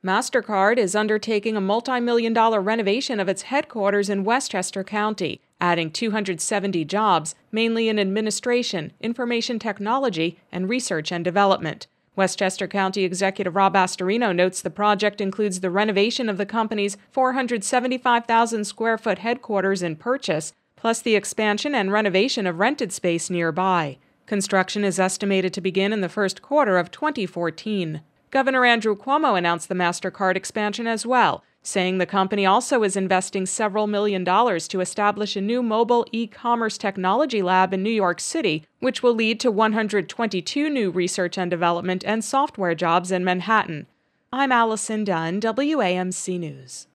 MasterCard is undertaking a multi-million-dollar renovation of its headquarters in Westchester County, adding 270 jobs, mainly in administration, information technology, and research and development. Westchester County Executive Rob Astorino notes the project includes the renovation of the company's 475,000 square foot headquarters in Purchase, plus the expansion and renovation of rented space nearby. Construction is estimated to begin in the first quarter of 2014. Governor Andrew Cuomo announced the MasterCard expansion as well, saying the company also is investing several $1 million to establish a new mobile e-commerce technology lab in New York City, which will lead to 122 new research and development and software jobs in Manhattan. I'm Allison Dunn, WAMC News.